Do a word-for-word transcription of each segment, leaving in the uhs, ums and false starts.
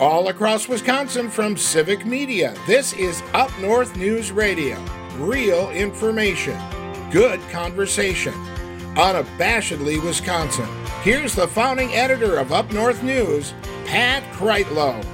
All across Wisconsin from Civic Media, this is Up North News Radio. Real information, good conversation, unabashedly Wisconsin. Here's the founding editor of Up North News, Pat Kreitlow.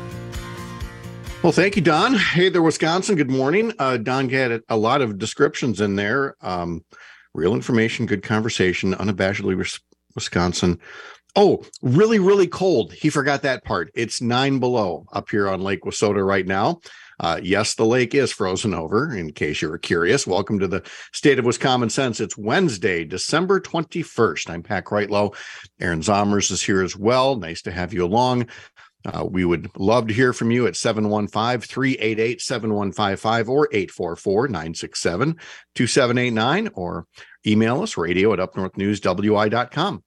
Well, thank you, Don. Hey there, Wisconsin. Good morning. Uh, Don had a lot of descriptions in there. Um, real information, good conversation, unabashedly Wisconsin. Oh, really, really cold. He forgot that part. It's nine below up here on Lake Wissota right now. Uh, yes, the lake is frozen over, in case you were curious. Welcome to the State of Wisconsin Sense. It's Wednesday, December twenty-first. I'm Pat Kreitlow. Aaron Zomers is here as well. Nice to have you along. Uh, we would love to hear from you at seven one five, three eight eight, seven one five five or eight four four, nine six seven, two seven eight nine or email us radio at up north news w i dot com.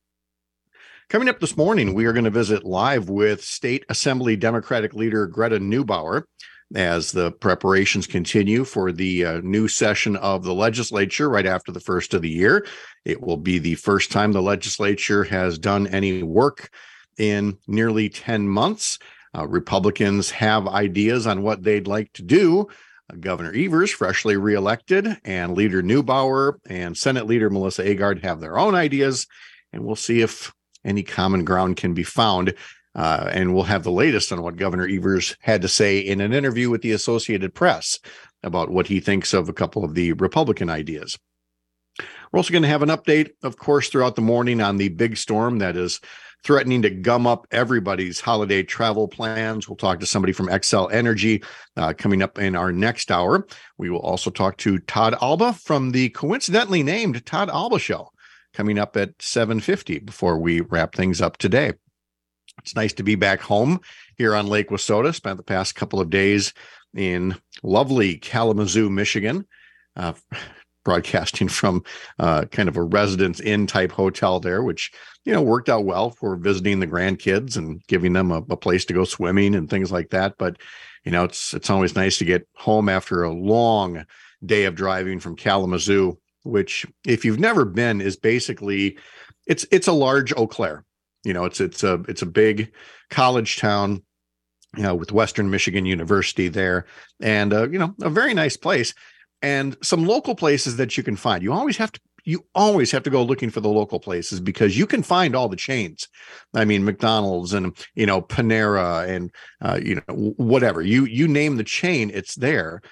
Coming up this morning, we are going to visit live with State Assembly Democratic leader Greta Neubauer as the preparations continue for the uh, new session of the legislature right after the first of the year. It will be the first time the legislature has done any work in nearly ten months. Uh, Republicans have ideas on what they'd like to do. Uh, Governor Evers, freshly reelected, and Leader Neubauer and Senate Leader Melissa Agard have their own ideas, and we'll see if any common ground can be found. Uh, and we'll have the latest on what Governor Evers had to say in an interview with the Associated Press about what he thinks of a couple of the Republican ideas. We're also going to have an update, of course, throughout the morning on the big storm that is threatening to gum up everybody's holiday travel plans. We'll talk to somebody from Xcel Energy uh, coming up in our next hour. We will also talk to Todd Alba from the coincidentally named Todd Alba Show, coming up at seven fifty before we wrap things up today. It's nice to be back home here on Lake Wissota. Spent the past couple of days in lovely Kalamazoo, Michigan, uh, broadcasting from uh, kind of a Residence Inn type hotel there, which, you know, worked out well for visiting the grandkids and giving them a, a place to go swimming and things like that. But, you know, it's it's always nice to get home after a long day of driving from Kalamazoo, which, if you've never been, is basically it's it's a large Eau Claire. You know, it's it's a it's a big college town, you know, with Western Michigan University there, and uh, you know, a very nice place, and some local places that you can find. You always have to you always have to go looking for the local places because you can find all the chains. I mean, McDonald's and, you know, Panera and uh, you know, whatever you you name the chain, it's there.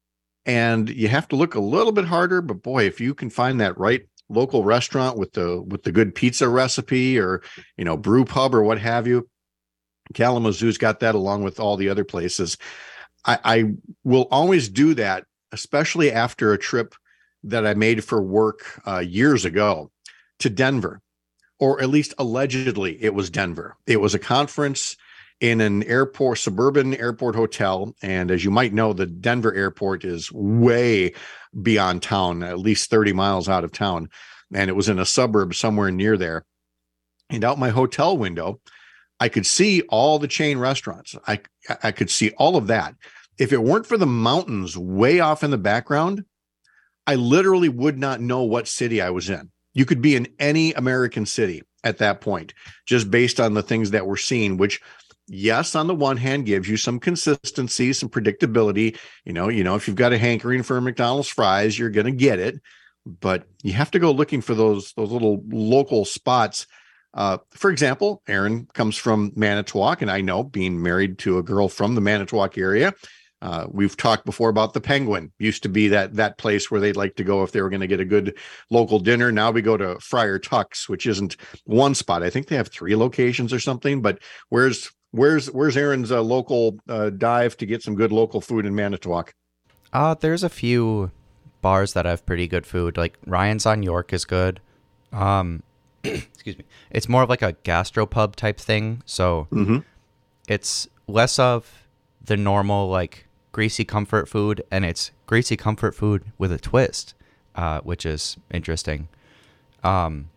And you have to look a little bit harder, but boy, if you can find that right local restaurant with the with the good pizza recipe or, you know, brew pub or what have you, Kalamazoo's got that along with all the other places. I, I will always do that, especially after a trip that I made for work uh, years ago to Denver, or at least allegedly it was Denver. It was a conference in an airport, suburban airport hotel. And as you might know, the Denver airport is way beyond town, at least thirty miles out of town. And it was in a suburb somewhere near there. And out my hotel window, I could see all the chain restaurants. I, I could see all of that. If it weren't for the mountains way off in the background, I literally would not know what city I was in. You could be in any American city at that point, just based on the things that we're seeing, which, yes, on the one hand, gives you some consistency, some predictability. You know, you know, if you've got a hankering for McDonald's fries, you're going to get it. But you have to go looking for those those little local spots. Uh, for example, Aaron comes from Manitowoc, and I know, being married to a girl from the Manitowoc area, uh, we've talked before about the Penguin. Used to be that that place where they'd like to go if they were going to get a good local dinner. Now we go to Friar Tuck's, which isn't one spot. I think they have three locations or something. But where's Where's where's Aaron's uh, local uh, dive to get some good local food in Manitowoc? Uh, there's a few bars that have pretty good food. Like Ryan's on York is good. Um, excuse me. It's more of like a gastropub type thing. So mm-hmm. It's less of the normal like greasy comfort food, and it's greasy comfort food with a twist, uh, which is interesting. Um,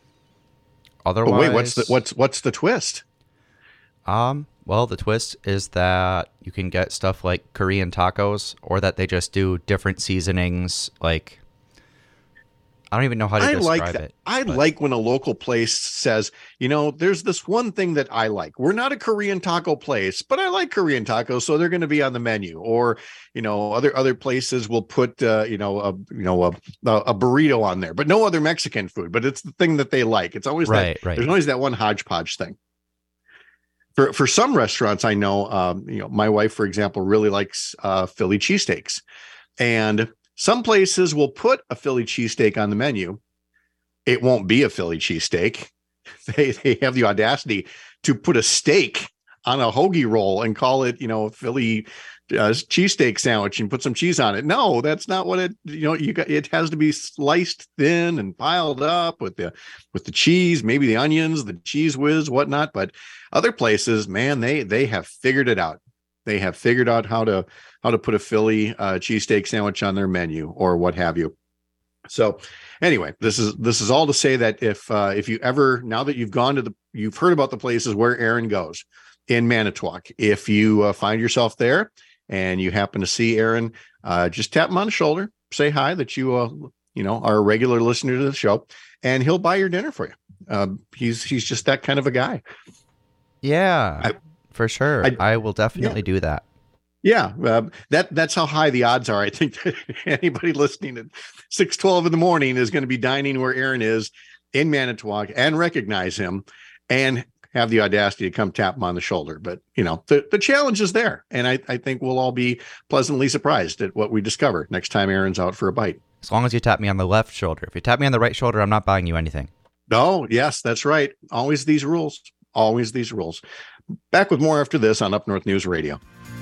otherwise, but wait, what's the what's what's the twist? Um, well, the twist is that you can get stuff like Korean tacos, or that they just do different seasonings. Like, I don't even know how to I describe like that. it. I but- like when a local place says, you know, there's this one thing that I like. We're not a Korean taco place, but I like Korean tacos, so they're going to be on the menu. Or, you know, other other places will put, uh, you know, a you know a, a burrito on there, but no other Mexican food. But it's the thing that they like. It's always Right, that. right. There's always that one hodgepodge thing. For for some restaurants, I know, um, you know, my wife, for example, really likes uh, Philly cheesesteaks, and some places will put a Philly cheesesteak on the menu. It won't be a Philly cheesesteak. They they have the audacity to put a steak on a hoagie roll and call it, you know, a Philly uh, cheesesteak sandwich and put some cheese on it. No, that's not what it, you know, you got, it has to be sliced thin and piled up with the, with the cheese, maybe the onions, the cheese whiz, whatnot. But other places, man, they, they have figured it out. They have figured out how to, how to put a Philly uh, cheesesteak sandwich on their menu or what have you. So anyway, this is this is all to say that if uh, if you ever, now that you've gone to the, you've heard about the places where Aaron goes in Manitowoc, if you uh, find yourself there and you happen to see Aaron, uh, just tap him on the shoulder, say hi, that you uh, you know are a regular listener to the show, and he'll buy your dinner for you. Uh, he's he's just that kind of a guy. Yeah, I, for sure. I, I will definitely yeah. do that. Yeah, uh, that that's how high the odds are. I think that anybody listening at six twelve in the morning is going to be dining where Aaron is in Manitowoc and recognize him and have the audacity to come tap him on the shoulder. But, you know, the, the challenge is there. And I, I think we'll all be pleasantly surprised at what we discover next time Aaron's out for a bite. As long as you tap me on the left shoulder. If you tap me on the right shoulder, I'm not buying you anything. Oh, yes, that's right. Always these rules. Always these rules. Back with more after this on Up North News Radio.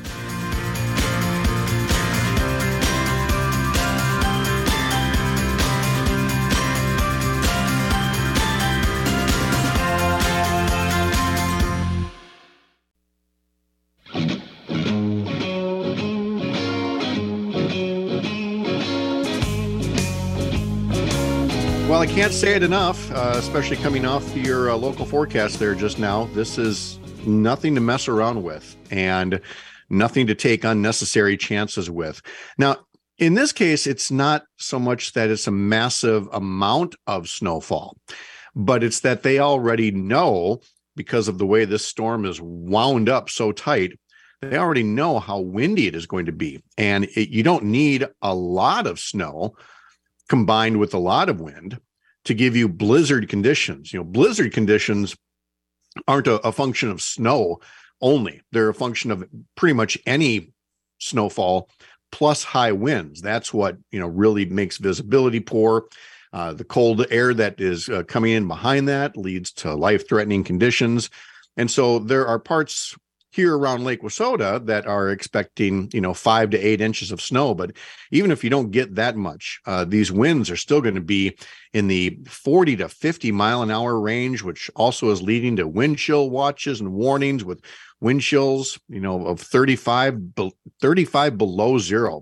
Well, I can't say it enough, uh, especially coming off your uh, local forecast there just now. This is nothing to mess around with and nothing to take unnecessary chances with. Now, in this case, it's not so much that it's a massive amount of snowfall, but it's that they already know, because of the way this storm is wound up so tight, they already know how windy it is going to be. And it, you don't need a lot of snow combined with a lot of wind to give you blizzard conditions. You know, blizzard conditions aren't a, a function of snow only. They're a function of pretty much any snowfall plus high winds. That's what, you know, really makes visibility poor. Uh, the cold air that is uh, coming in behind that leads to life-threatening conditions. And so there are parts here around Lake Wissota that are expecting, you know, five to eight inches of snow. But even if you don't get that much, uh, these winds are still going to be in the forty to fifty mile an hour range, which also is leading to wind chill watches and warnings with wind chills, you know, of thirty-five, thirty-five below zero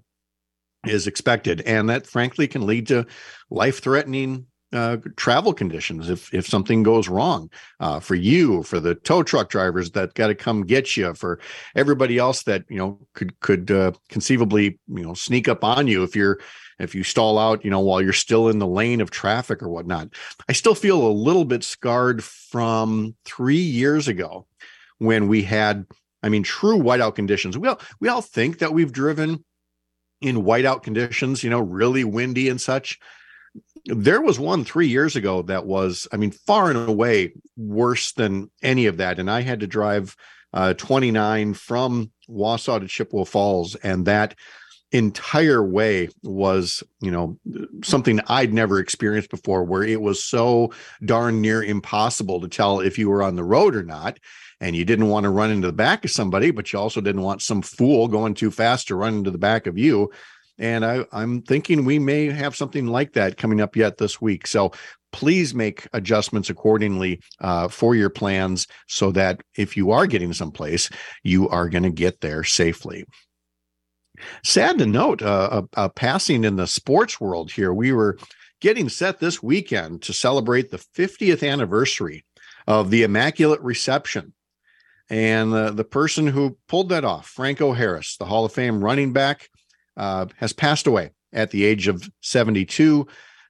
is expected. And that frankly can lead to life-threatening Uh, travel conditions if if something goes wrong uh, for you, for the tow truck drivers that got to come get you, for everybody else that, you know, could could uh, conceivably, you know, sneak up on you if you're if you stall out, you know, while you're still in the lane of traffic or whatnot. I still feel a little bit scarred from three years ago when we had, I mean, true whiteout conditions. We all we all think that we've driven in whiteout conditions, you know, really windy and such. There was one three years ago that was, I mean, far and away worse than any of that. And I had to drive uh, twenty-nine from Wausau to Chippewa Falls. And that entire way was, you know, something I'd never experienced before, where it was so darn near impossible to tell if you were on the road or not. And you didn't want to run into the back of somebody, but you also didn't want some fool going too fast to run into the back of you. And I, I'm thinking we may have something like that coming up yet this week. So please make adjustments accordingly uh, for your plans so that if you are getting someplace, you are going to get there safely. Sad to note, uh, a, a passing in the sports world here. We were getting set this weekend to celebrate the fiftieth anniversary of the Immaculate Reception. And uh, the person who pulled that off, Franco Harris, the Hall of Fame running back, Uh, has passed away at the age of seventy-two.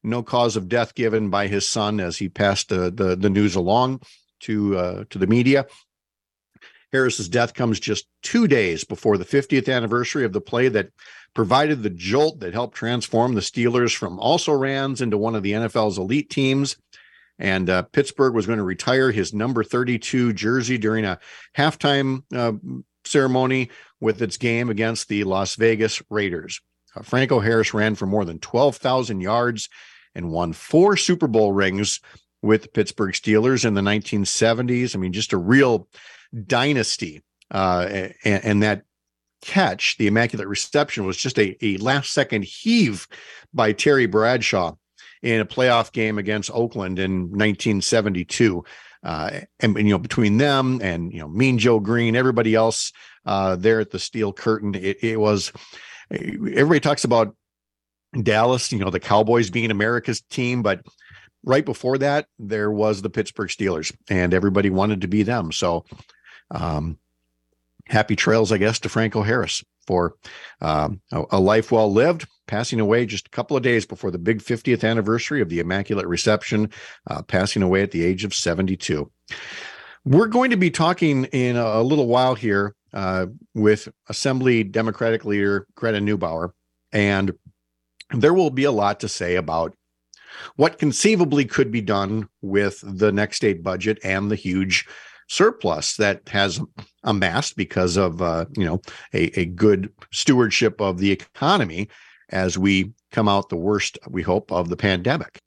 no cause of death given by his son as he passed uh, the, the news along to uh, to the media. Harris's death comes just two days before the fiftieth anniversary of the play that provided the jolt that helped transform the Steelers from also-rans into one of the N F L's elite teams. And uh, Pittsburgh was going to retire his number thirty-two jersey during a halftime uh, ceremony with its game against the Las Vegas Raiders. Uh, Franco Harris ran for more than twelve thousand yards and won four Super Bowl rings with the Pittsburgh Steelers in the nineteen seventies. I mean, just a real dynasty. Uh, and, and that catch, the immaculate reception, was just a, a last second heave by Terry Bradshaw in a playoff game against Oakland in nineteen seventy-two. Uh, and, and, you know, between them and, you know, Mean Joe Green, everybody else uh, there at the Steel Curtain, it, it was, everybody talks about Dallas, you know, the Cowboys being America's team, but right before that, there was the Pittsburgh Steelers, and everybody wanted to be them. So um, happy trails, I guess, to Franco Harris for um, a, a life well lived, passing away just a couple of days before the big fiftieth anniversary of the Immaculate Reception, uh, passing away at the age of seventy-two. We're going to be talking in a, a little while here uh, with Assembly Democratic leader Greta Neubauer, and there will be a lot to say about what conceivably could be done with the next state budget and the huge surplus that has amassed because of, uh, you know, a, a good stewardship of the economy as we come out the worst, we hope, of the pandemic.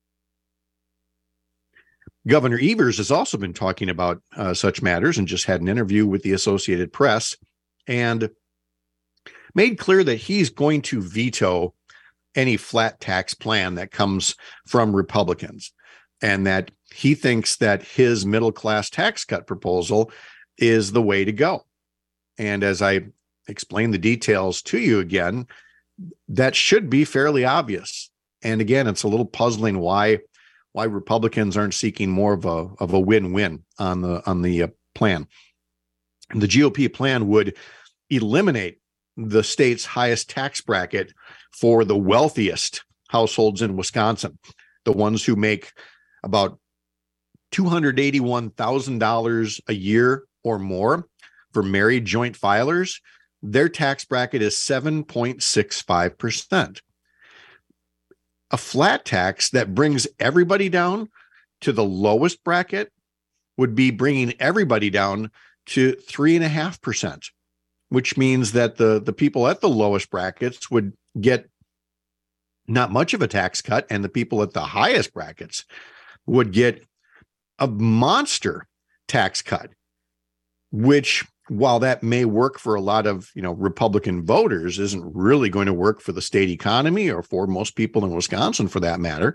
Governor Evers has also been talking about uh, such matters and just had an interview with the Associated Press and made clear that he's going to veto any flat tax plan that comes from Republicans, and that he thinks that his middle-class tax cut proposal is the way to go. And as I explain the details to you again, that should be fairly obvious. And again, it's a little puzzling why why Republicans aren't seeking more of a of a win-win on the on the uh, plan. The G O P plan would eliminate the state's highest tax bracket for the wealthiest households in Wisconsin, the ones who make about two hundred eighty-one thousand dollars a year or more. For married joint filers, their tax bracket is seven point six five percent. A flat tax that brings everybody down to the lowest bracket would be bringing everybody down to three point five percent, which means that the, the people at the lowest brackets would get not much of a tax cut, and the people at the highest brackets would get a monster tax cut, which, while that may work for a lot of, you know, Republican voters, isn't really going to work for the state economy or for most people in Wisconsin, for that matter.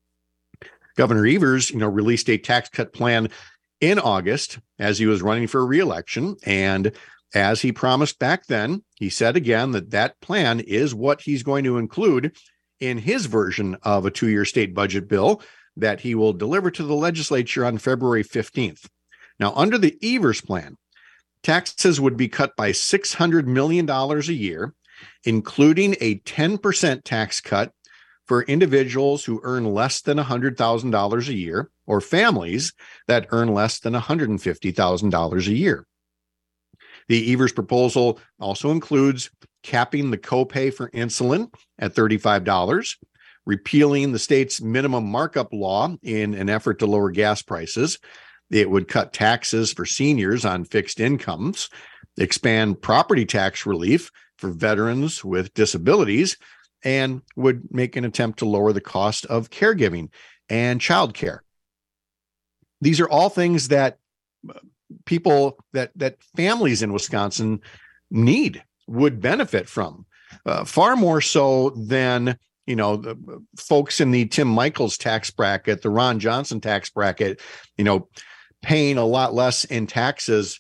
Governor Evers, you know, released a tax cut plan in August as he was running for re-election. And as he promised back then, he said again that that plan is what he's going to include in his version of a two-year state budget bill that he will deliver to the legislature on February fifteenth. Now, under the Evers plan, taxes would be cut by six hundred million dollars a year, including a ten percent tax cut for individuals who earn less than one hundred thousand dollars a year, or families that earn less than one hundred fifty thousand dollars a year. The Evers proposal also includes capping the copay for insulin at thirty-five dollars, repealing the state's minimum markup law in an effort to lower gas prices. It would cut taxes for seniors on fixed incomes, expand property tax relief for veterans with disabilities, and would make an attempt to lower the cost of caregiving and childcare. These are all things that people, that that families in Wisconsin need, would benefit from, uh, far more so than, you know, the folks in the Tim Michaels tax bracket, the Ron Johnson tax bracket, you know, paying a lot less in taxes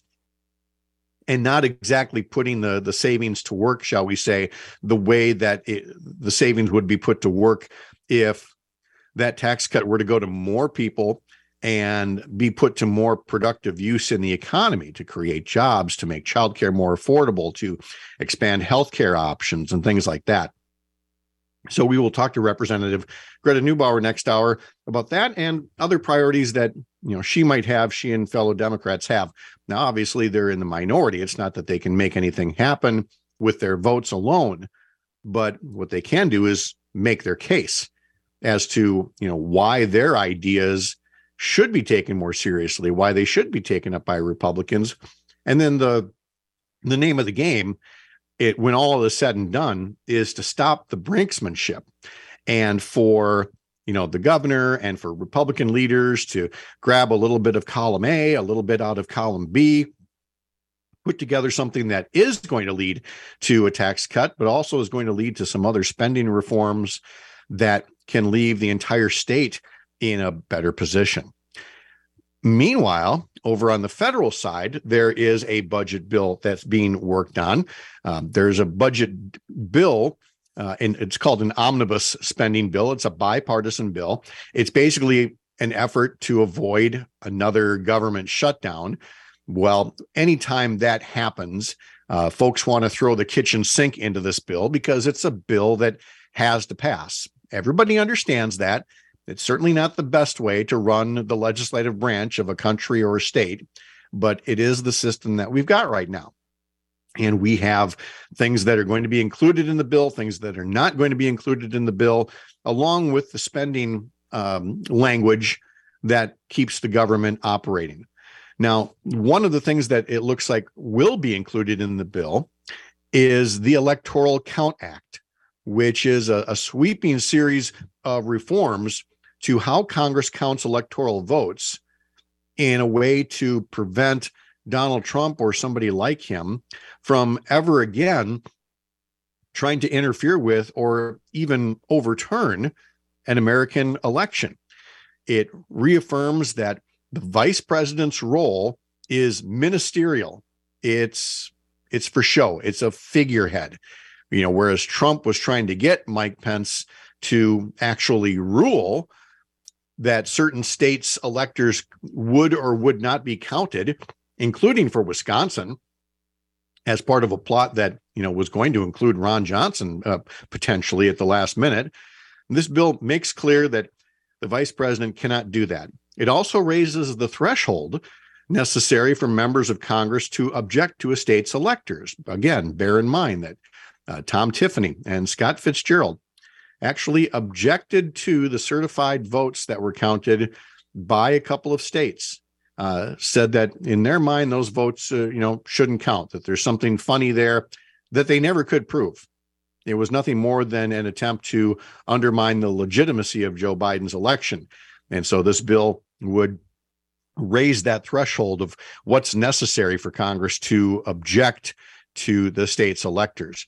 and not exactly putting the, the savings to work, shall we say, the way that it, the savings would be put to work if that tax cut were to go to more people and be put to more productive use in the economy, to create jobs, to make childcare more affordable, to expand healthcare options and things like that. So we will talk to Representative Greta Neubauer next hour about that and other priorities that, you know, she might have, she and fellow Democrats have. Now, obviously, they're in the minority. It's not that they can make anything happen with their votes alone, but what they can do is make their case as to, you know, why their ideas should be taken more seriously, why they should be taken up by Republicans. And then the the name of the game, it when all is said and done, is to stop the brinksmanship, and for, you know, the governor and for Republican leaders to grab a little bit of column A, a little bit out of column B, put together something that is going to lead to a tax cut, but also is going to lead to some other spending reforms that can leave the entire state in a better position. Meanwhile, over on the federal side, there is a budget bill that's being worked on. Um, there's a budget bill, uh, and it's called an omnibus spending bill. It's a bipartisan bill. It's basically an effort to avoid another government shutdown. Well, anytime that happens, uh, folks want to throw the kitchen sink into this bill because it's a bill that has to pass. Everybody understands that. It's certainly not the best way to run the legislative branch of a country or a state, but it is the system that we've got right now. And we have things that are going to be included in the bill, things that are not going to be included in the bill, along with the spending um, language that keeps the government operating. Now, one of the things that it looks like will be included in the bill is the Electoral Count Act, which is a, a sweeping series of reforms to how Congress counts electoral votes in a way to prevent Donald Trump or somebody like him from ever again trying to interfere with or even overturn an American election. It reaffirms that the vice president's role is ministerial. It's it's for show. It's a figurehead. You know, whereas Trump was trying to get Mike Pence to actually rule that certain states' electors would or would not be counted, including for Wisconsin, as part of a plot that, you know, was going to include Ron Johnson uh, potentially at the last minute. This bill makes clear that the vice president cannot do that. It also raises the threshold necessary for members of Congress to object to a state's electors. Again, bear in mind that uh, Tom Tiffany and Scott Fitzgerald actually objected to the certified votes that were counted by a couple of states, uh, said that in their mind, those votes, uh, you know, shouldn't count, that there's something funny there that they never could prove. It was nothing more than an attempt to undermine the legitimacy of Joe Biden's election. And so this bill would raise that threshold of what's necessary for Congress to object to the state's electors.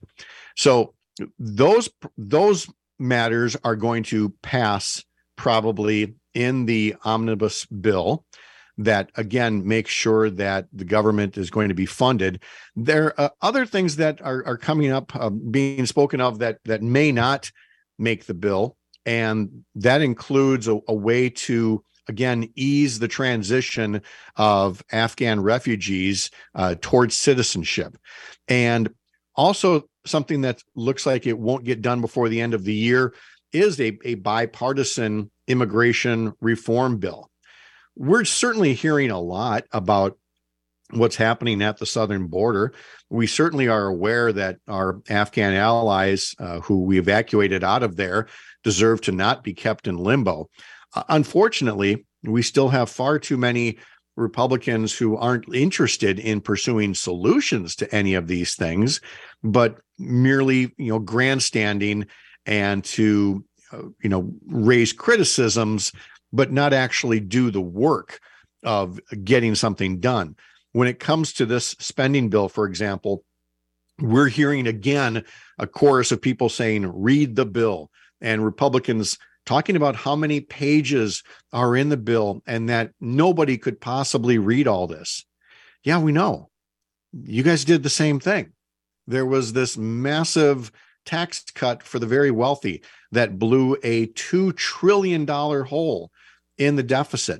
So those, those matters are going to pass probably in the omnibus bill that, again, makes sure that the government is going to be funded. There are uh, other things that are, are coming up, uh, being spoken of that that may not make the bill, and that includes a, a way to, again, ease the transition of Afghan refugees uh, towards citizenship. And also something that looks like it won't get done before the end of the year is a, a bipartisan immigration reform bill. We're certainly hearing a lot about what's happening at the southern border. We certainly are aware that our Afghan allies uh, who we evacuated out of there deserve to not be kept in limbo. Uh, unfortunately, we still have far too many Republicans who aren't interested in pursuing solutions to any of these things, but merely, you know, grandstanding and to, uh, you know, raise criticisms, but not actually do the work of getting something done. When it comes to this spending bill, for example, we're hearing again a chorus of people saying, read the bill, and Republicans talking about how many pages are in the bill and that nobody could possibly read all this. Yeah, we know. You guys did the same thing. There was this massive tax cut for the very wealthy that blew a two trillion dollars hole in the deficit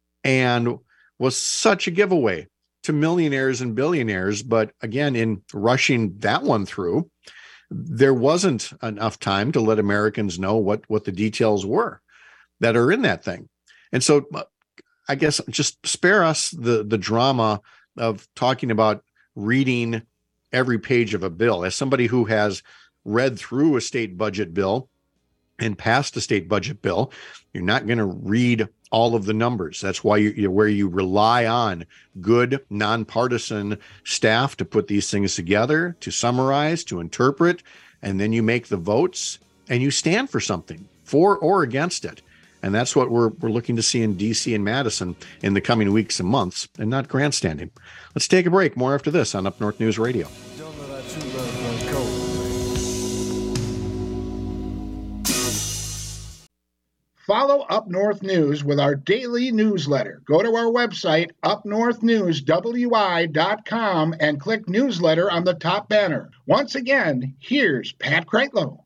and was such a giveaway to millionaires and billionaires. But again, in rushing that one through, there wasn't enough time to let Americans know what, what the details were that are in that thing. And so I guess just spare us the, the drama of talking about reading every page of a bill. As somebody who has read through a state budget bill and passed a state budget bill, you're not going to read all of the numbers. That's why you, you where you rely on good nonpartisan staff to put these things together, to summarize, to interpret, and then you make the votes and you stand for something, for or against it. And that's what we're we're looking to see in D C and Madison in the coming weeks and months, and not grandstanding. Let's take a break. More after this on Up North News Radio. Follow Up North News with our daily newsletter. Go to our website, up north news w i dot com, and click newsletter on the top banner. Once again, here's Pat Kreitlow.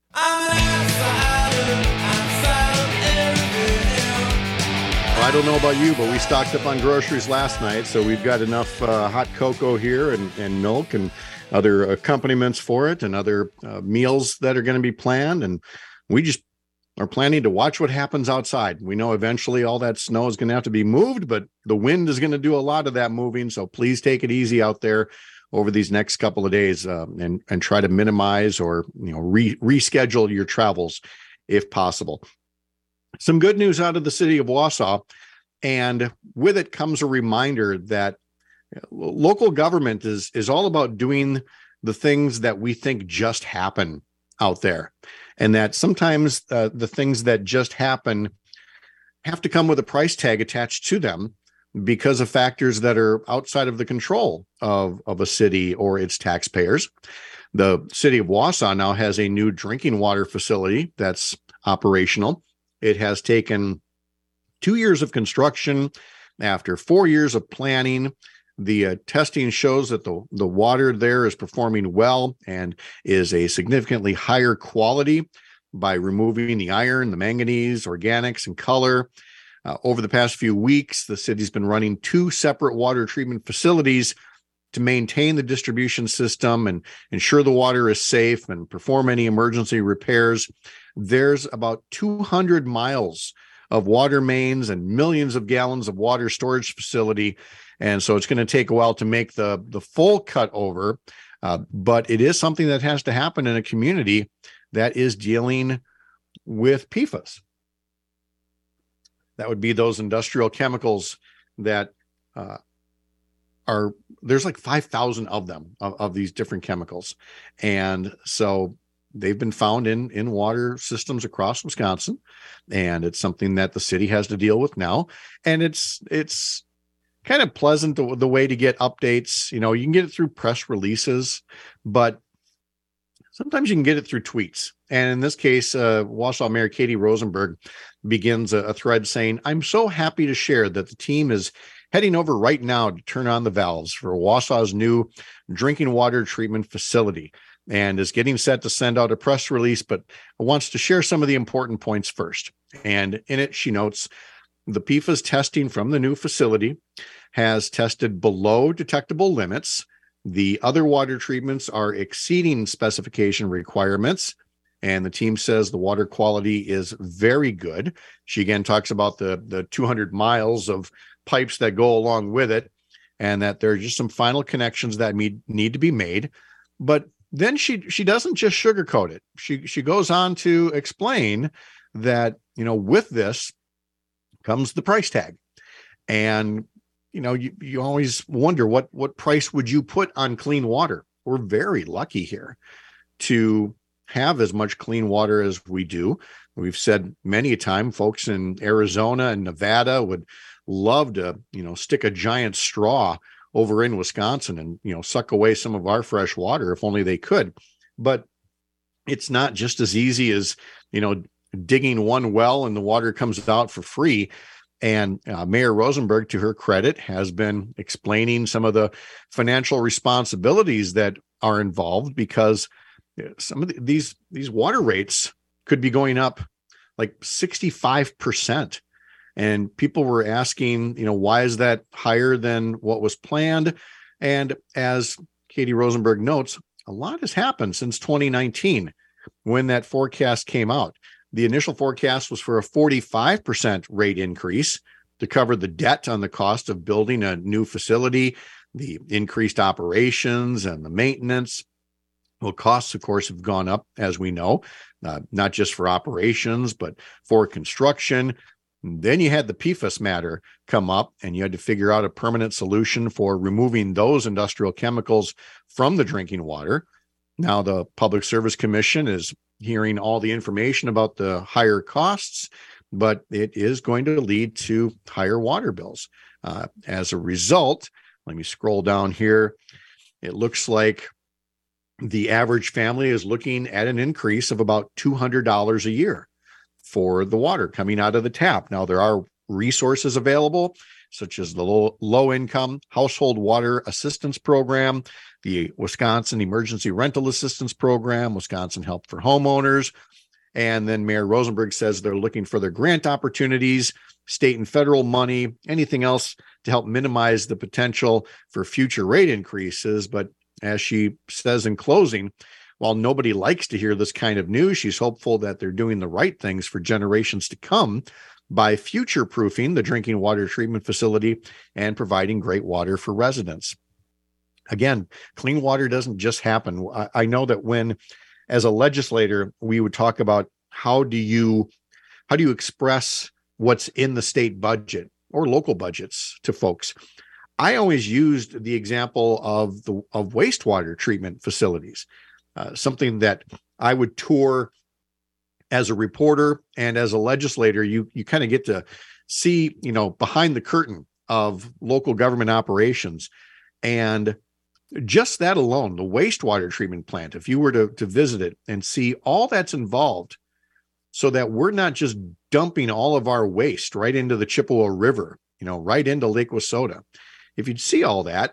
Well, I don't know about you, but we stocked up on groceries last night, so we've got enough uh, hot cocoa here and, and milk and other accompaniments for it and other uh, meals that are going to be planned. And we just are planning to watch what happens outside. We know eventually all that snow is going to have to be moved, but the wind is going to do a lot of that moving. So please take it easy out there over these next couple of days uh, and, and try to minimize or, you know, re- reschedule your travels if possible. Some good news out of the city of Wausau, and with it comes a reminder that local government is, is all about doing the things that we think just happen out there. And that sometimes uh, the things that just happen have to come with a price tag attached to them because of factors that are outside of the control of, of a city or its taxpayers. The city of Wausau now has a new drinking water facility that's operational. It has taken two years of construction after four years of planning. The uh, testing shows that the, the water there is performing well and is a significantly higher quality by removing the iron, the manganese, organics, and color. Uh, over the past few weeks, the city's been running two separate water treatment facilities to maintain the distribution system and ensure the water is safe and perform any emergency repairs. There's about two hundred miles of water mains and millions of gallons of water storage facility. And so it's going to take a while to make the, the full cut over. Uh, but it is something that has to happen in a community that is dealing with P F A S. That would be those industrial chemicals that uh, are, there's like five thousand of them, of, of these different chemicals. And so they've been found in, in water systems across Wisconsin. And it's something that the city has to deal with now. And it's, it's, kind of pleasant the, the way to get updates. You know, you can get it through press releases, but sometimes you can get it through tweets. And in this case, uh, Wausau Mayor Katie Rosenberg begins a, a thread saying, "I'm so happy to share that the team is heading over right now to turn on the valves for Wausau's new drinking water treatment facility and is getting set to send out a press release, but wants to share some of the important points first." And in it, she notes, the P F A S testing from the new facility has tested below detectable limits. The other water treatments are exceeding specification requirements, and the team says the water quality is very good. She again talks about the, the two hundred miles of pipes that go along with it, and that there are just some final connections that need, need to be made. But then she she doesn't just sugarcoat it. She she goes on to explain that, you know, with this comes the price tag. And, you know, you, you always wonder what, what price would you put on clean water? We're very lucky here to have as much clean water as we do. We've said many a time, folks in Arizona and Nevada would love to, you know, stick a giant straw over in Wisconsin and, you know, suck away some of our fresh water if only they could. But it's not just as easy as, you know, digging one well and the water comes out for free. And uh, Mayor Rosenberg, to her credit, has been explaining some of the financial responsibilities that are involved, because some of the, these these water rates could be going up like sixty-five percent. And people were asking, you know, why is that higher than what was planned? And as Katie Rosenberg notes, a lot has happened since twenty nineteen when that forecast came out. The initial forecast was for a forty-five percent rate increase to cover the debt on the cost of building a new facility, the increased operations and the maintenance. Well, costs, of course, have gone up, as we know, uh, not just for operations, but for construction. Then you had the P FAS matter come up, and you had to figure out a permanent solution for removing those industrial chemicals from the drinking water. Now, the Public Service Commission is hearing all the information about the higher costs, but it is going to lead to higher water bills. Uh, as a result, let me scroll down here. It looks like the average family is looking at an increase of about two hundred dollars a year for the water coming out of the tap. Now, there are resources available, such as the low, low-income household water assistance program, the Wisconsin Emergency Rental Assistance Program, Wisconsin Help for Homeowners. And then Mayor Rosenberg says they're looking for their grant opportunities, state and federal money, anything else to help minimize the potential for future rate increases. But as she says in closing, while nobody likes to hear this kind of news, she's hopeful that they're doing the right things for generations to come by future-proofing the drinking water treatment facility and providing great water for residents. Again, clean water doesn't just happen. I, I know that when, as a legislator, we would talk about how do you how do you express what's in the state budget or local budgets to folks. I always used the example of the of wastewater treatment facilities, uh, something that I would tour as a reporter and as a legislator. You you kind of get to see, you know, behind the curtain of local government operations. And just that alone, the wastewater treatment plant, if you were to, to visit it and see all that's involved so that we're not just dumping all of our waste right into the Chippewa River, you know, right into Lake Wissota. If you'd see all that,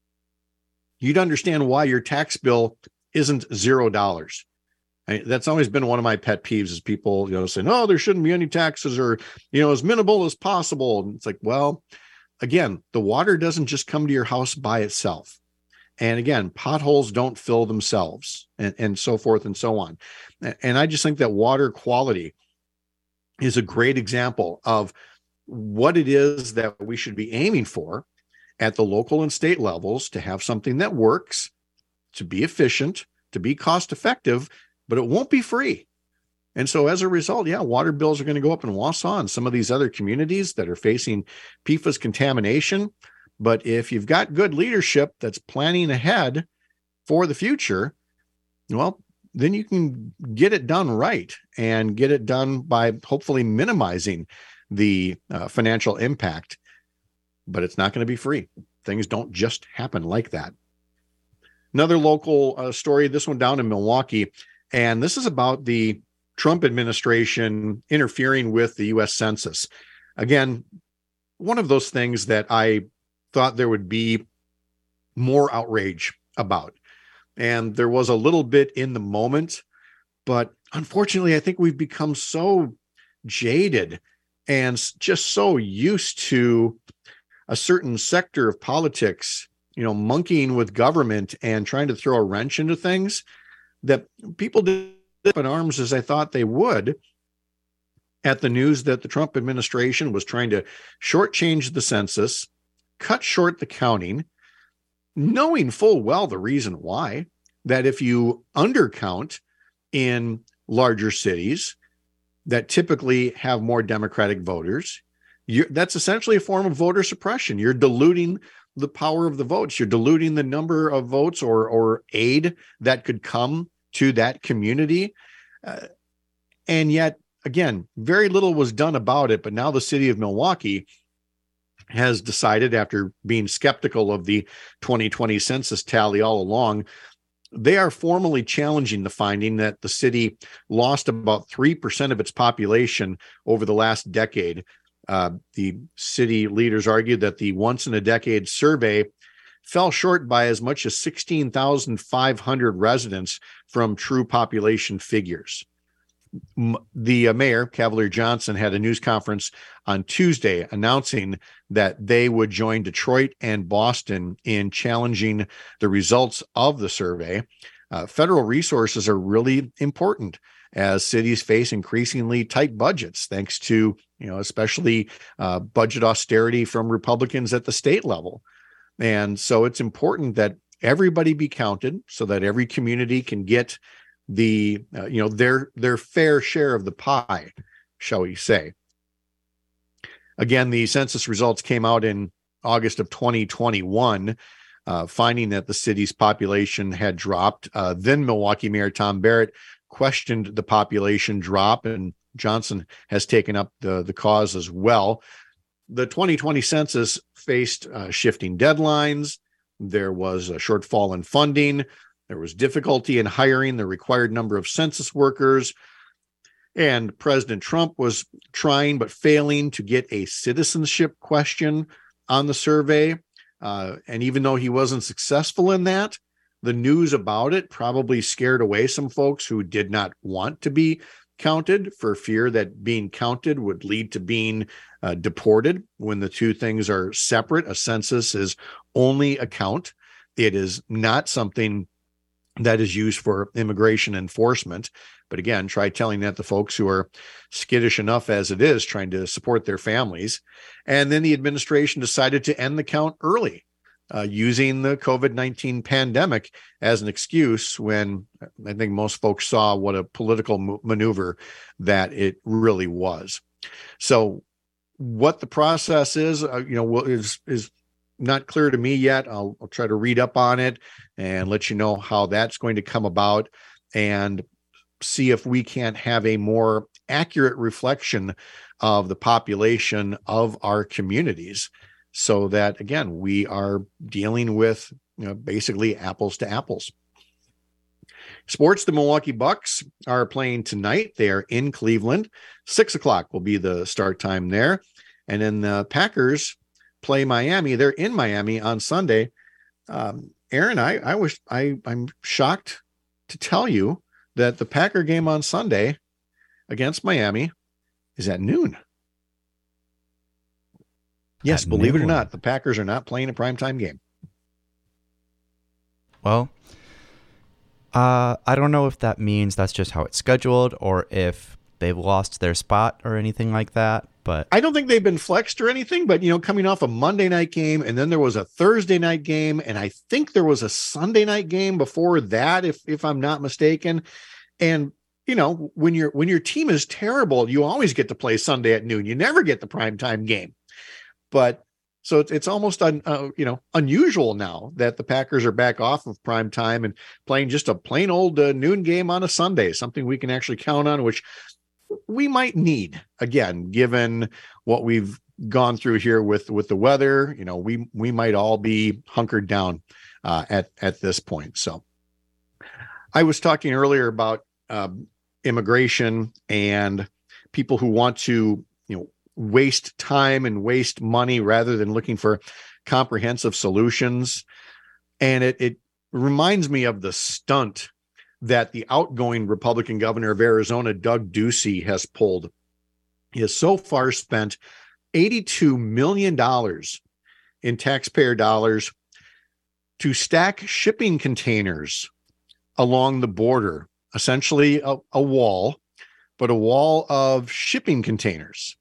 you'd understand why your tax bill isn't zero dollars. I, that's always been one of my pet peeves is people, you know, saying, oh, there shouldn't be any taxes or, you know, as minimal as possible. And it's like, well, again, the water doesn't just come to your house by itself. And again, potholes don't fill themselves and, and so forth and so on. And I just think that water quality is a great example of what it is that we should be aiming for at the local and state levels to have something that works, to be efficient, to be cost effective, but it won't be free. And so as a result, yeah, water bills are going to go up in Wausau and some of these other communities that are facing P FAS contamination. But if you've got good leadership that's planning ahead for the future, well, then you can get it done right and get it done by hopefully minimizing the uh, financial impact. But it's not going to be free. Things don't just happen like that. Another local uh, story, this one down in Milwaukee, and this is about the Trump administration interfering with the U S Census. Again, one of those things that I thought there would be more outrage about. And there was a little bit in the moment, but unfortunately, I think we've become so jaded and just so used to a certain sector of politics, you know, monkeying with government and trying to throw a wrench into things that people did up in arms as I thought they would at the news that the Trump administration was trying to shortchange the census, cut short the counting, knowing full well the reason why, that if you undercount in larger cities that typically have more Democratic voters, you're, that's essentially a form of voter suppression. You're diluting the power of the votes. You're diluting the number of votes or, or aid that could come to that community. Uh, and yet, again, very little was done about it. But now the city of Milwaukee has decided, after being skeptical of the twenty twenty census tally all along, they are formally challenging the finding that the city lost about three percent of its population over the last decade. Uh, the city leaders argued that the once-in-a-decade survey fell short by as much as sixteen thousand five hundred residents from true population figures. The uh, mayor, Cavalier Johnson, had a news conference on Tuesday announcing that they would join Detroit and Boston in challenging the results of the survey. uh, federal resources are really important as cities face increasingly tight budgets, thanks to, you know, especially uh, budget austerity from Republicans at the state level. And so it's important that everybody be counted so that every community can get the, uh, you know, their, their fair share of the pie, shall we say. Again, the census results came out in August of twenty twenty-one, uh, finding that the city's population had dropped. Uh, then Milwaukee Mayor Tom Barrett questioned the population drop, and Johnson has taken up the, the cause as well. The twenty twenty census faced uh, shifting deadlines. There was a shortfall in funding. There was difficulty in hiring the required number of census workers. And President Trump was trying but failing to get a citizenship question on the survey. Uh, and even though he wasn't successful in that, the news about it probably scared away some folks who did not want to be counted, for fear that being counted would lead to being uh, deported, when the two things are separate. A census is only a count. It is not something that is used for immigration enforcement. But again, try telling that to folks who are skittish enough as it is, trying to support their families. And then the administration decided to end the count early, uh, using the COVID nineteen pandemic as an excuse, when I think most folks saw what a political mo- maneuver that it really was. So what the process is, uh, you know, is, is not clear to me yet. I'll, I'll try to read up on it and let you know how that's going to come about, and see if we can't have a more accurate reflection of the population of our communities, so that, again, we are dealing with, you know, basically apples to apples. Sports, the Milwaukee Bucks are playing tonight. They are in Cleveland. Six o'clock will be the start time there. And then the Packers play Miami. They're in Miami on Sunday. Um, Aaron, I, I wish I, I'm shocked to tell you that the Packer game on Sunday against Miami is at noon. Yes, At believe noon. it or not, the Packers are not playing a primetime game. Well, uh, I don't know if that means that's just how it's scheduled, or if they've lost their spot or anything like that. But I don't think they've been flexed or anything, but, you know, coming off a Monday night game, and then there was a Thursday night game, and I think there was a Sunday night game before that, if if I'm not mistaken. And, you know, when your when your team is terrible, you always get to play Sunday at noon. You never get the primetime game. But so it's, it's almost un, uh, you know, unusual now that the Packers are back off of prime time and playing just a plain old uh, noon game on a Sunday, something we can actually count on, which we might need, again, given what we've gone through here with, with the weather. You know, we, we might all be hunkered down uh, at, at this point. So I was talking earlier about uh, immigration and people who want to, you know, waste time and waste money rather than looking for comprehensive solutions. And it, it reminds me of the stunt that the outgoing Republican governor of Arizona, Doug Ducey, has pulled. He has so far spent eighty-two million dollars in taxpayer dollars to stack shipping containers along the border, essentially a, a wall, but a wall of shipping containers.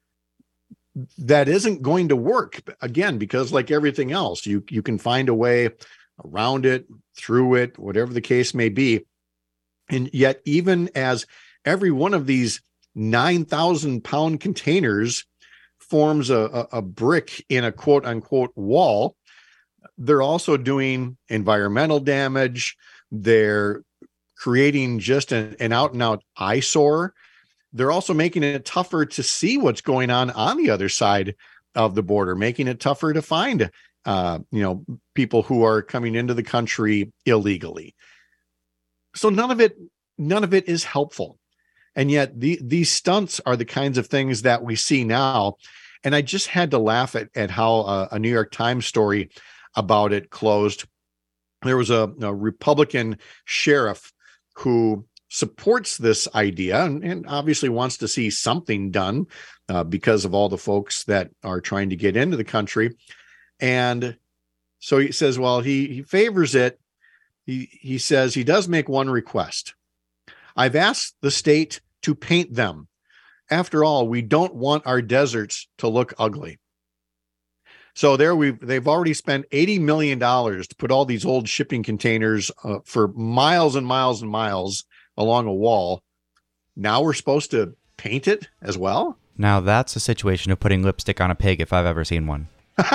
That isn't going to work, again, because like everything else, you, you can find a way around it, through it, whatever the case may be. And yet, even as every one of these nine thousand pound containers forms a, a, a brick in a quote unquote wall, they're also doing environmental damage. They're creating just an, an out and out eyesore. They're also making it tougher to see what's going on on the other side of the border, making it tougher to find, uh, you know, people who are coming into the country illegally. So none of it, none of it is helpful. And yet the, these stunts are the kinds of things that we see now. And I just had to laugh at, at how uh, a New York Times story about it closed. There was a, a Republican sheriff who supports this idea and, and obviously wants to see something done uh, because of all the folks that are trying to get into the country. And so he says, well, he, he favors it he, he says he does make one request. I've asked the state to paint them. After all, we don't want our deserts to look ugly. So there we've they've already spent eighty million dollars to put all these old shipping containers uh, for miles and miles and miles along a wall. Now we're supposed to paint it as well? Now that's a situation of putting lipstick on a pig if I've ever seen one.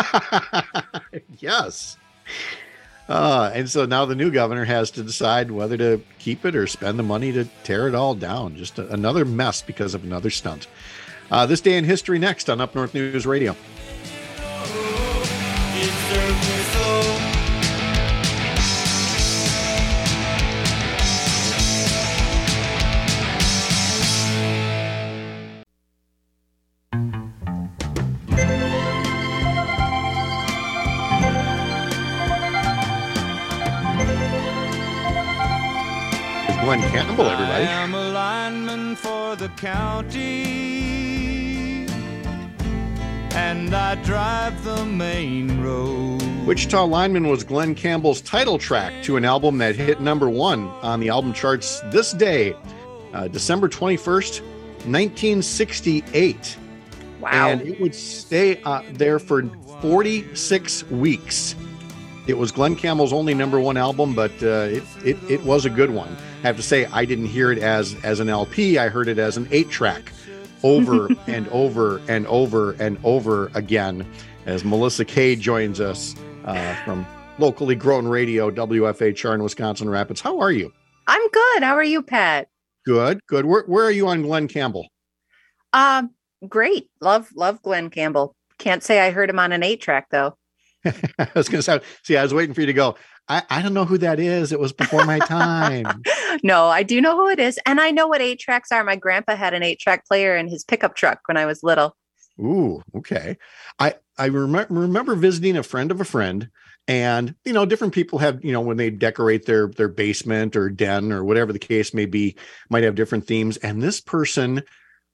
Yes. Uh, and so now the new governor has to decide whether to keep it or spend the money to tear it all down. Just a, another mess because of another stunt. Uh, this day in history next on Up North News Radio. Glenn Campbell, everybody. I am a lineman for the county, and I drive the main road. Wichita Lineman was Glenn Campbell's title track to an album that hit number one on the album charts this day, uh, December twenty-first, nineteen sixty-eight. Wow. And it would stay uh, there for forty-six weeks. It was Glenn Campbell's only number one album, but uh, it, it it was a good one. I have to say, I didn't hear it as as an L P. I heard it as an eight track over and over and over and over again as Melissa Kay joins us uh, from locally grown radio, W F H R in Wisconsin Rapids. How are you? I'm good. How are you, Pat? Good, good. Where, where are you on Glenn Campbell? Um, great. Love, love Glenn Campbell. Can't say I heard him on an eight track though. I was going to say, see, I was waiting for you to go, I, I don't know who that is. It was before my time. No, I do know who it is. And I know what eight tracks are. My grandpa had an eight track player in his pickup truck when I was little. Ooh, okay. I, I rem- remember visiting a friend of a friend, and, you know, different people have, you know, when they decorate their, their basement or den or whatever the case may be, might have different themes. And this person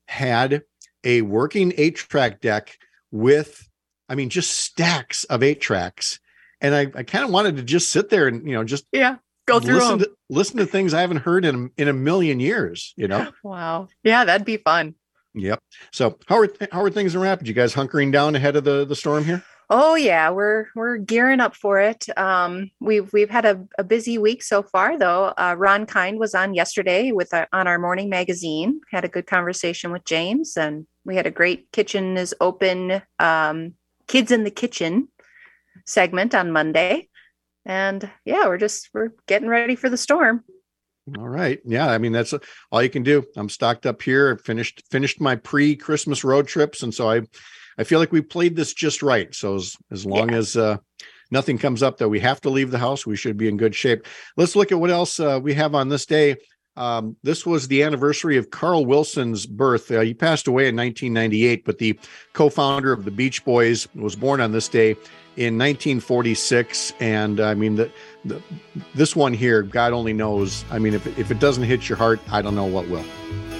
had a working eight track deck with, I mean, just stacks of eight tracks. And I, I kind of wanted to just sit there and, you know, just yeah, go through listen them. to, listen to things I haven't heard in, in a million years, you know? Wow. Yeah, that'd be fun. Yep. So how are, how are things in Rapids? You guys hunkering down ahead of the, the storm here? Oh yeah, we're we're gearing up for it. Um, we've we've had a, a busy week so far, though. Uh, Ron Kind was on yesterday with our, on our morning magazine. Had a good conversation with James, and we had a great Kitchen is Open, um, Kids in the Kitchen segment on Monday. And yeah, we're just we're getting ready for the storm. All right. Yeah, I mean that's uh, all you can do. I'm stocked up here. I've finished finished my pre-Christmas road trips, and so I. I feel like we played this just right. So as, as long yeah. as uh, nothing comes up that we have to leave the house, we should be in good shape. Let's look at what else uh, we have on this day. Um, this was the anniversary of Carl Wilson's birth. Uh, he passed away in nineteen ninety-eight, but the co-founder of the Beach Boys was born on this day in nineteen forty-six. And I mean, the, the this one here, God only knows. I mean, if, if it doesn't hit your heart, I don't know what will.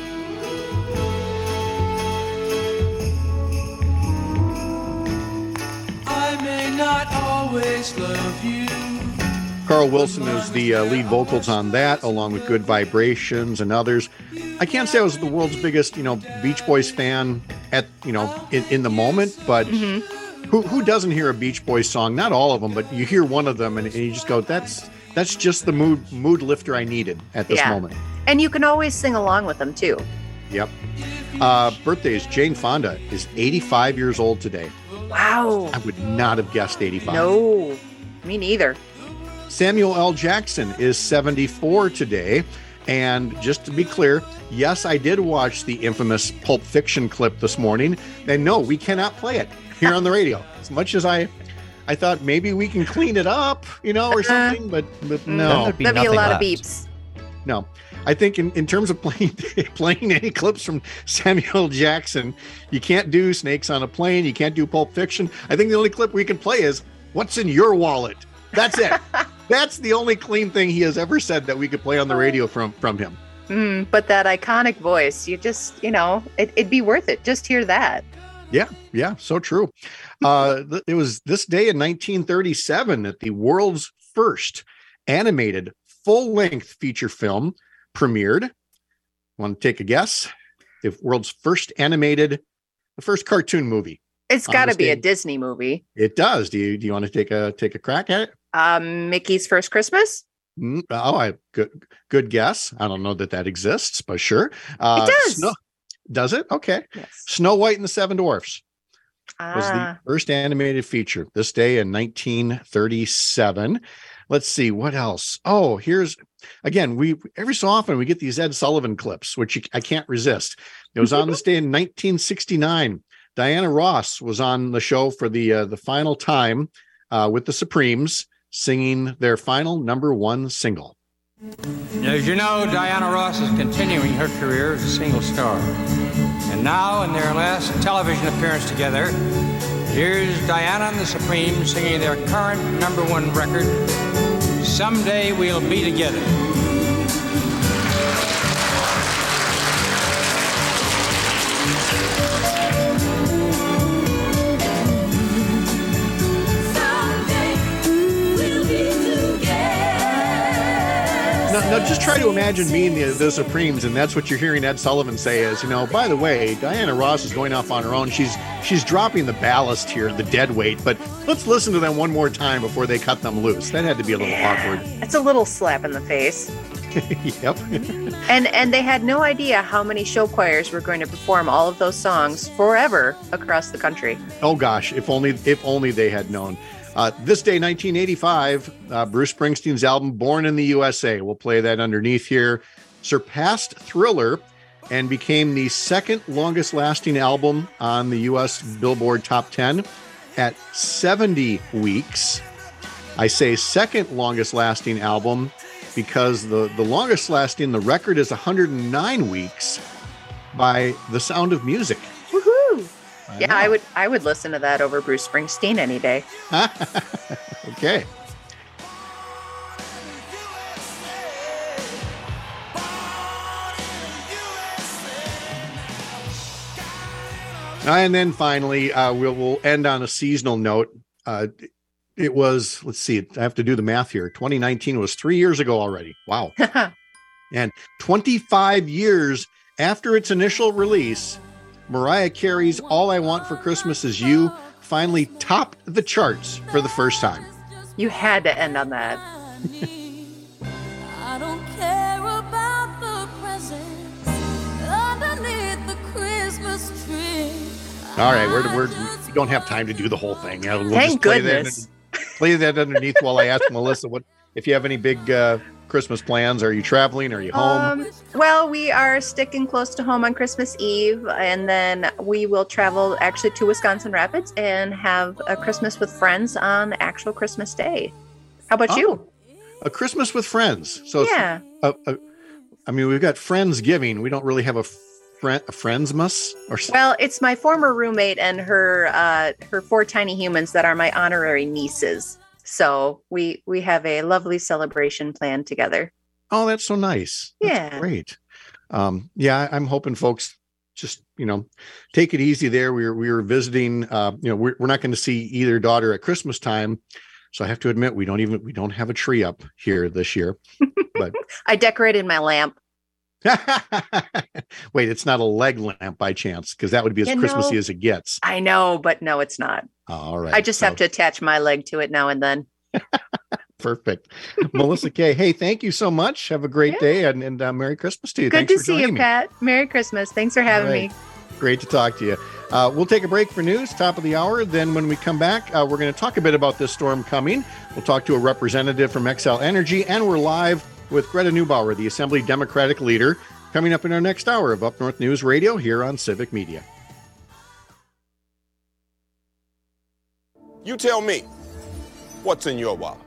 Not always love you. Carl Wilson is the uh, lead vocals on that, along with Good Vibrations and others. I can't say I was the world's biggest, you know, Beach Boys fan at, you know, in, in the moment, but mm-hmm. who who doesn't hear a Beach Boys song? Not all of them, but you hear one of them and, and you just go, that's that's just the mood mood lifter I needed at this yeah. moment. And you can always sing along with them too. Yep. Uh, birthdays. Jane Fonda is eighty-five years old today. Wow. I would not have guessed eighty-five. No, me neither. Samuel L. Jackson is seventy-four today. And just to be clear, yes, I did watch the infamous Pulp Fiction clip this morning. And no, we cannot play it here on the radio. As much as I I thought maybe we can clean it up, you know, or something, but, but no. That'd be, That'd be a lot left. of beeps. No. I think in, in terms of playing playing any clips from Samuel Jackson, you can't do Snakes on a Plane. You can't do Pulp Fiction. I think the only clip we can play is What's in Your Wallet. That's it. That's the only clean thing he has ever said that we could play on the radio from, from him. Mm, but that iconic voice, you just, you know, it, it'd be worth it. Just hear that. Yeah, yeah, so true. Uh, it was this day in nineteen thirty-seven that the world's first animated full-length feature film premiered. Want to take a guess? The world's first animated, the first cartoon movie. It's got to be a Disney movie. It does. Do you do you want to take a take a crack at it? Um, Mickey's First Christmas. Mm, oh, I good good guess. I don't know that that exists, but sure. Uh, it does. Snow, does it? Okay. Yes. Snow White and the Seven Dwarfs ah. was the first animated feature. This day in nineteen thirty-seven. Let's see what else. Oh, here's again. We every so often we get these Ed Sullivan clips, which you, I can't resist. It was on this day in nineteen sixty-nine. Diana Ross was on the show for the uh, the final time uh, with the Supremes, singing their final number one single. As you know, Diana Ross is continuing her career as a single star. And now, in their last television appearance together, here's Diana and the Supremes singing their current number one record, Someday We'll Be Together. Now, just try to imagine me and the, the Supremes, and that's what you're hearing Ed Sullivan say is, you know, by the way, Diana Ross is going off on her own. She's she's dropping the ballast here, the dead weight, but let's listen to them one more time before they cut them loose. That had to be a little yeah, awkward. It's a little slap in the face. Yep. and and they had no idea how many show choirs were going to perform all of those songs forever across the country. Oh gosh, if only if only they had known. Uh, this day, nineteen eighty-five, uh, Bruce Springsteen's album Born in the U S A. We'll play that underneath here. Surpassed Thriller and became the second longest lasting album on the U S Billboard Top ten at seventy weeks. I say second longest lasting album because the, the longest lasting, the record is one hundred nine weeks by The Sound of Music. Woohoo! I yeah, know. I would I would listen to that over Bruce Springsteen any day. Okay. And then finally, uh, we'll, we'll end on a seasonal note. Uh, it was, let's see, I have to do the math here. twenty nineteen was three years ago already. Wow. And twenty-five years after its initial release, Mariah Carey's All I Want for Christmas Is You finally topped the charts for the first time. You had to end on that. I don't care about the presents underneath the Christmas tree. All right, we're, we're, we don't have time to do the whole thing. Yeah, we'll Thank just play goodness. That, play that underneath while I ask Melissa what if you have any big uh, Christmas plans. Are you traveling? Are you home? Um, well, we are sticking close to home on Christmas Eve, and then we will travel actually to Wisconsin Rapids and have a Christmas with friends on actual Christmas Day. How about Oh, you? A Christmas with friends. So it's Yeah. a, a, I mean, we've got Friendsgiving. We don't really have a friend, a Friendsmas or something. Well, it's my former roommate and her uh, her four tiny humans that are my honorary nieces. So we we have a lovely celebration planned together. Oh, that's so nice. That's Yeah. great. Um, yeah, I'm hoping folks just, you know, take it easy there. We were, we were visiting, uh, you know, we're, we're not going to see either daughter at Christmas time. So I have to admit, we don't even, we don't have a tree up here this year, but I decorated my lamp. wait, it's not a leg lamp by chance, because that would be as You know- Christmassy as it gets. I know, but no, it's not. All right. I just have So, to attach my leg to it now and then. Perfect. Melissa Kay, hey, thank you so much. Have a great Yeah. day, and, and uh, Merry Christmas to you. Good Thanks to for see you, joining me. Pat. Merry Christmas. Thanks for having All right. me. Great to talk to you. Uh, we'll take a break for news, top of the hour. Then when we come back, uh, we're going to talk a bit about this storm coming. We'll talk to a representative from Xcel Energy, and we're live with Greta Neubauer, the Assembly Democratic leader, coming up in our next hour of Up North News Radio here on Civic Media. You tell me, what's in your wallet?